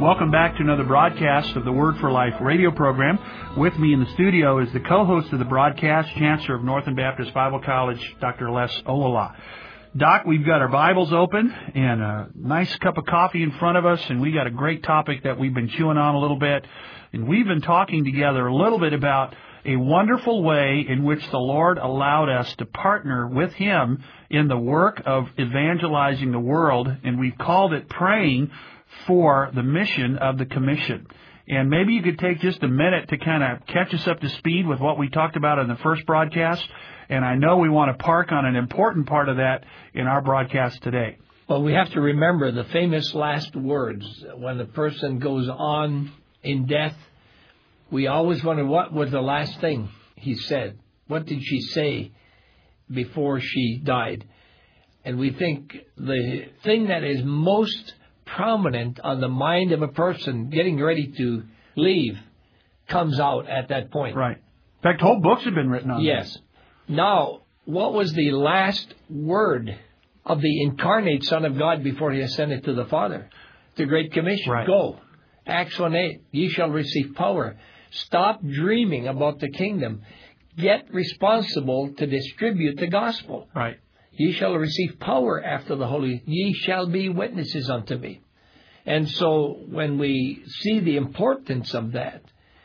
Welcome back to another broadcast of the Word for Life radio program. With me in the studio is the co-host of the broadcast, Chancellor of Northern Baptist Bible College, Dr. Les Olala. Doc, we've got our Bibles open and a nice cup of coffee in front of us, and we got a great topic that we've been chewing on a little bit. And we've been talking together a little bit about a wonderful way in which the Lord allowed us to partner with Him in the work of evangelizing the world, and we've called it praying for the mission of the commission. And maybe you could take just a minute to kind of catch us up to speed with what we talked about in the first broadcast. And I know we want to park on an important part of that in our broadcast today. Well, we have to remember the famous last words. When the person goes on in death, we always wonder what was the last thing he said. What did she say before she died? And we think the thing that is most prominent on the mind of a person getting ready to leave comes out at that point. Right. In fact, whole books have been written on Yes. Now, what was the last word of the incarnate Son of God before He ascended to the Father? The Great Commission. Right. Go. Acts 1:8. Ye shall receive power. Stop dreaming about the kingdom. Get responsible to distribute the gospel. Right. Ye shall receive power after the Holy. Ye shall be witnesses unto me. And so when we see the importance of that,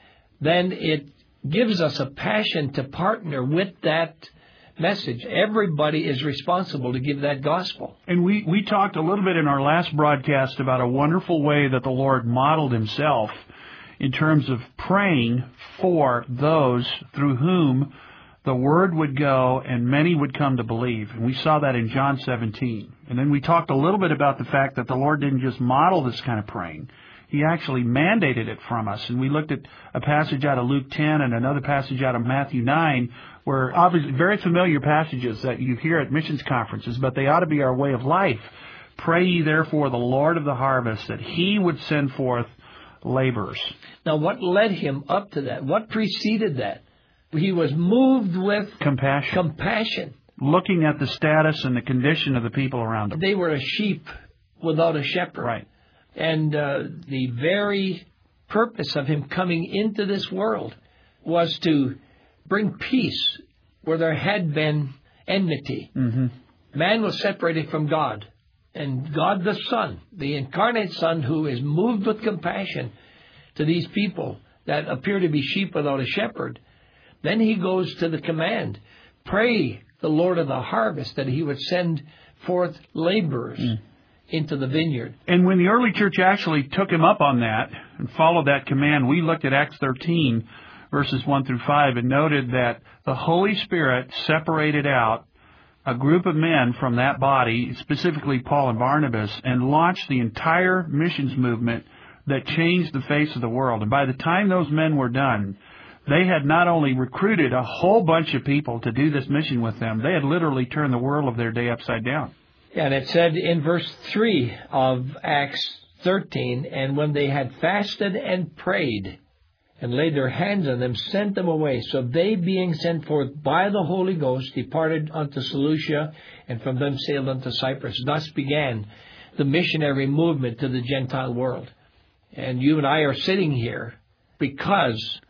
then it gives us a passion to partner with that message. Everybody is responsible to give that gospel. And we talked a little bit in our last broadcast about a wonderful way that the Lord modeled Himself in terms of praying for those through whom the word would go and many would come to believe. And we saw that in John 17. And then we talked a little bit about the fact that the Lord didn't just model this kind of praying. He actually mandated it from us. And we looked at a passage out of Luke 10 and another passage out of Matthew 9, where obviously very familiar passages that you hear at missions conferences, but they ought to be our way of life. Pray ye therefore the Lord of the harvest that He would send forth laborers. Now, what led Him up to that? What preceded that? He was moved with compassion. Looking at the status and the condition of the people around Him. They were a sheep without a shepherd. Right. And the very purpose of Him coming into this world was to bring peace where there had been enmity. Mm-hmm. Man was separated from God. And God the Son, the incarnate Son, who is moved with compassion to these people that appear to be sheep without a shepherd, then He goes to the command, pray the Lord of the harvest that He would send forth laborers into the vineyard. And when the early church actually took Him up on that and followed that command, we looked at Acts 13, verses 1 through 5, and noted that the Holy Spirit separated out a group of men from that body, specifically Paul and Barnabas, and launched the entire missions movement that changed the face of the world. And by the time those men were done, they had not only recruited a whole bunch of people to do this mission with them, they had literally turned the world of their day upside down. And it said in verse 3 of Acts 13, and when they had fasted and prayed and laid their hands on them, sent them away. So they, being sent forth by the Holy Ghost, departed unto Seleucia, and from them sailed unto Cyprus. Thus began the missionary movement to the Gentile world. And you and I are sitting here because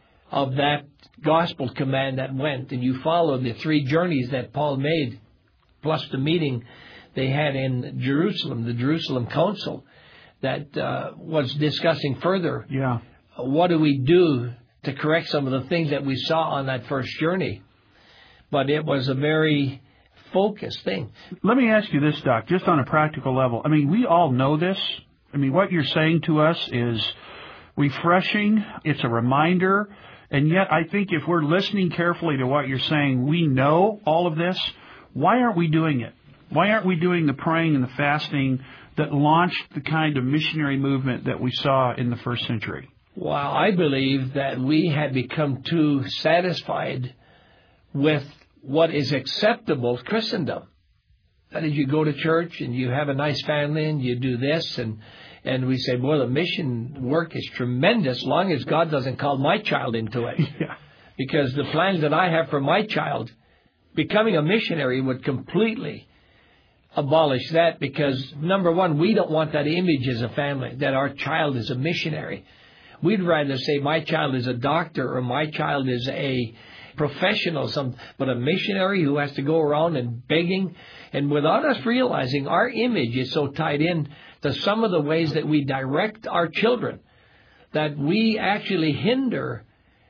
of that gospel command that went. And you followed the 3 journeys that Paul made, plus the meeting they had in Jerusalem, the Jerusalem Council, that was discussing further. Yeah. What do we do to correct some of the things that we saw on that first journey? But it was a very focused thing. Let me ask you this, Doc, just on a practical level. I mean, we all know this. I mean, what you're saying to us is refreshing. It's a reminder. And yet, I think if we're listening carefully to what you're saying, we know all of this. Why aren't we doing it? Why aren't we doing the praying and the fasting that launched the kind of missionary movement that we saw in the first century? Well, I believe that we had become too satisfied with what is acceptable to Christendom. That is, you go to church and you have a nice family and you do this, and we say, boy, the mission work is tremendous, as long as God doesn't call my child into it. Yeah. Because the plans that I have for my child, becoming a missionary would completely abolish that because, number one, we don't want that image as a family, that our child is a missionary. We'd rather say my child is a doctor or my child is a professional, but a missionary who has to go around and begging. And without us realizing, our image is so tied in to some of the ways that we direct our children that we actually hinder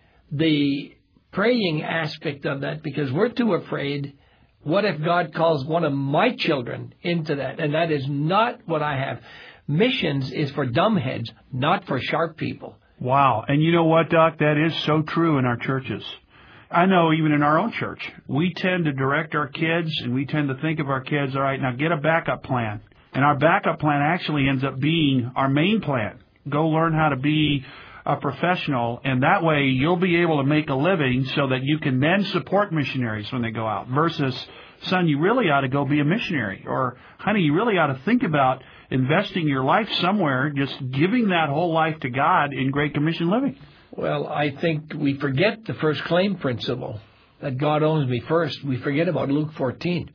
the praying aspect of that because we're too afraid. What if God calls one of my children into that? And that is not what I have. Missions is for dumbheads, not for sharp people. Wow. And you know what, Doc? That is so true in our churches. I know even in our own church, we tend to direct our kids and we tend to think of our kids, all right, now get a backup plan. And our backup plan actually ends up being our main plan. Go learn how to be a professional, and that way you'll be able to make a living so that you can then support missionaries when they go out versus, son, you really ought to go be a missionary, or honey, you really ought to think about investing your life somewhere, just giving that whole life to God in Great Commission living. Well, I think we forget the first claim principle, that God owns me first. We forget about Luke 14.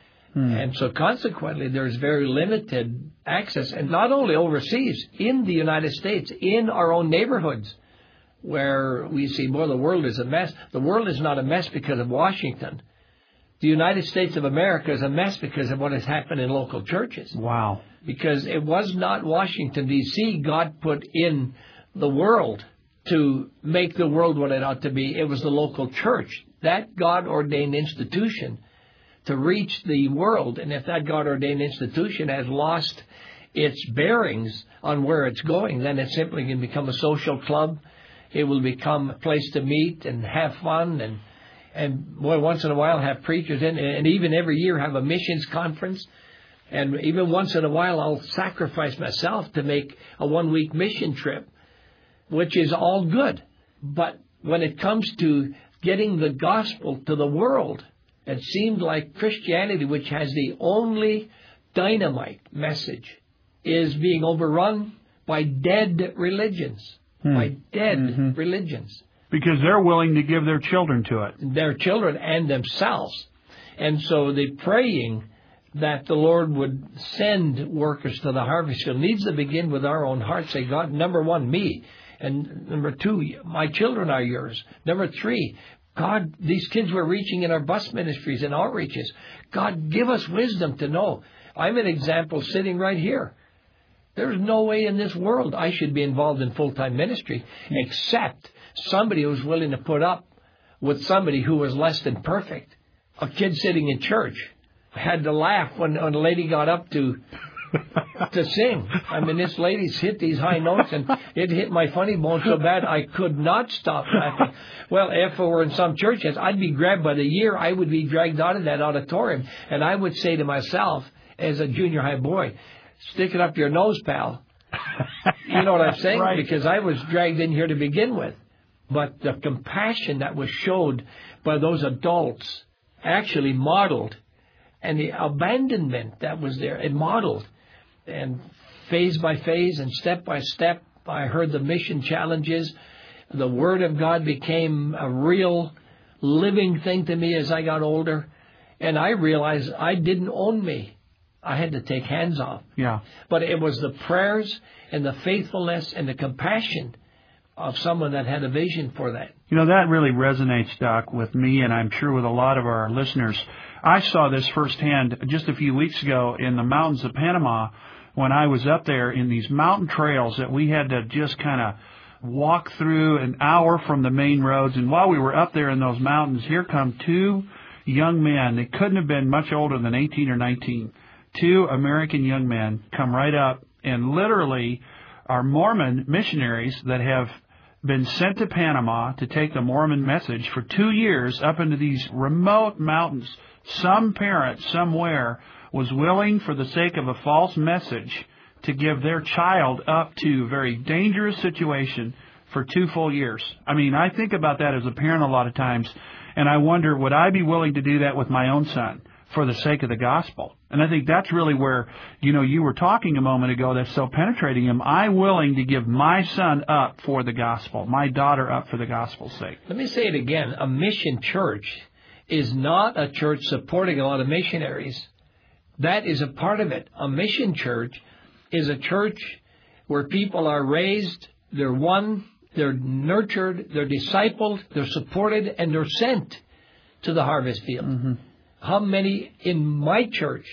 And so consequently, there's very limited access, and not only overseas, in the United States, in our own neighborhoods, where we see, boy, the world is a mess. The world is not a mess because of Washington. The United States of America is a mess because of what has happened in local churches. Wow. Because it was not Washington, D.C. God put in the world to make the world what it ought to be. It was the local church, that God-ordained institution, to reach the world. And if that God-ordained institution has lost its bearings on where it's going, then it simply can become a social club. It will become a place to meet and have fun and boy, once in a while have preachers in, and even every year have a missions conference. And even once in a while I'll sacrifice myself to make a one-week mission trip, which is all good. But when it comes to getting the gospel to the world, it seemed like Christianity, which has the only dynamite message, is being overrun by dead religions. By dead religions. Because they're willing to give their children to it. Their children and themselves. And so the praying that the Lord would send workers to the harvest field needs to begin with our own hearts. Say, God, number one, me. And number two, my children are yours. Number three, God, these kids we're reaching in our bus ministries and outreaches. God, give us wisdom to know. I'm an example sitting right here. There's no way in this world I should be involved in full-time ministry except somebody who's willing to put up with somebody who was less than perfect. A kid sitting in church had to laugh when a lady got up to sing. I mean, this lady's hit these high notes, and it hit my funny bone so bad I could not stop laughing. Well, if it were in some churches, I'd be grabbed by the ear. I would be dragged out of that auditorium, and I would say to myself, as a junior high boy, stick it up your nose, pal. You know what I'm saying? Right. Because I was dragged in here to begin with. But the compassion that was showed by those adults actually modeled, and the abandonment that was there, it modeled. And phase by phase and step by step, I heard the mission challenges. The Word of God became a real living thing to me as I got older. And I realized I didn't own me. I had to take hands off. Yeah. But it was the prayers and the faithfulness and the compassion of someone that had a vision for that. You know, that really resonates, Doc, with me, and I'm sure with a lot of our listeners. I saw this firsthand just a few weeks ago in the mountains of Panama when I was up there in these mountain trails that we had to just kind of walk through an hour from the main roads. And while we were up there in those mountains, here come two young men. They couldn't have been much older than 18 or 19. Two American young men come right up and literally are Mormon missionaries that have been sent to Panama to take the Mormon message for 2 years up into these remote mountains. Some parent somewhere was willing, for the sake of a false message, to give their child up to a very dangerous situation for 2 full years. I mean, I think about that as a parent a lot of times, and I wonder, would I be willing to do that with my own son for the sake of the gospel? And I think that's really where, you were talking a moment ago that's so penetrating. Am I willing to give my son up for the gospel, my daughter up for the gospel's sake? Let me say it again. A mission church is not a church supporting a lot of missionaries That is a part of it. A mission church is a church where people are raised, they're won, they're nurtured, they're discipled, they're supported, and they're sent to the harvest field. Mm-hmm. How many in my church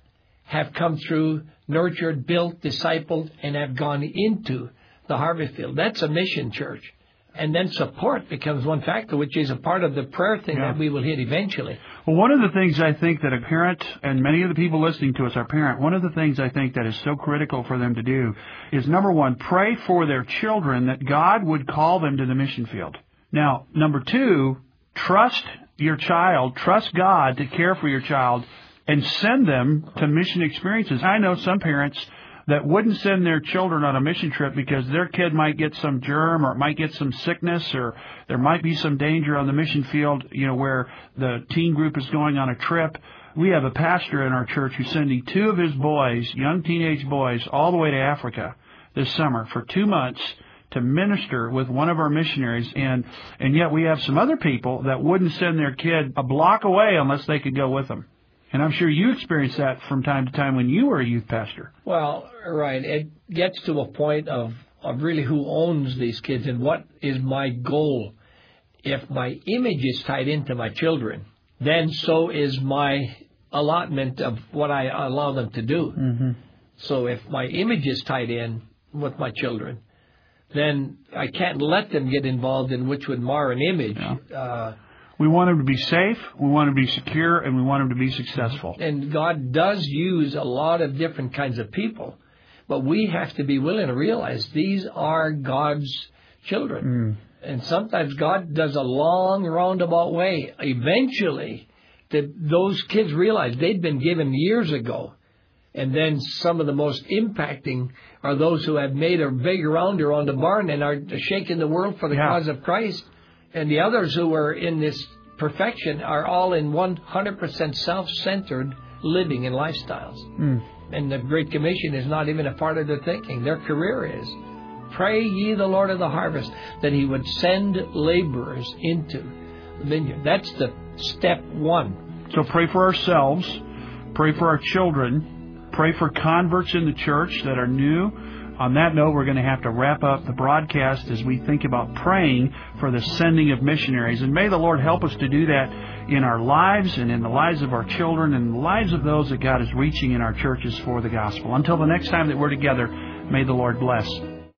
have come through, nurtured, built, discipled, and have gone into the harvest field? That's a mission church. And then support becomes one factor, which is a part of the prayer thing that we will hit eventually. Well, one of the things I think that a parent, and many of the people listening to us are parent, one of the things I think that is so critical for them to do is, number one, pray for their children that God would call them to the mission field. Now, number two, trust your child, trust God to care for your child, and send them to mission experiences. I know some parents that wouldn't send their children on a mission trip because their kid might get some germ or it might get some sickness or there might be some danger on the mission field, where the teen group is going on a trip. We have a pastor in our church who's sending two of his boys, young teenage boys, all the way to Africa this summer for 2 months to minister with one of our missionaries. And yet we have some other people that wouldn't send their kid a block away unless they could go with them. And I'm sure you experienced that from time to time when you were a youth pastor. Well, right. It gets to a point of really who owns these kids and what is my goal. If my image is tied into my children, then so is my allotment of what I allow them to do. Mm-hmm. So if my image is tied in with my children, then I can't let them get involved in which would mar an image. Yeah. We want them to be safe, we want them to be secure, and we want them to be successful. And God does use a lot of different kinds of people, but we have to be willing to realize these are God's children. And sometimes God does a long, roundabout way. Eventually, those kids realize they'd been given years ago. And then some of the most impacting are those who have made a big round around the barn and are shaking the world for the cause of Christ. And the others who are in this perfection are all in 100% self-centered living and lifestyles. And the Great Commission is not even a part of their thinking. Their career is, pray ye the Lord of the harvest that He would send laborers into the vineyard. That's the step one. So pray for ourselves, pray for our children, pray for converts in the church that are new. On that note, we're going to have to wrap up the broadcast as we think about praying for the sending of missionaries. And may the Lord help us to do that in our lives and in the lives of our children and the lives of those that God is reaching in our churches for the gospel. Until the next time that we're together, may the Lord bless.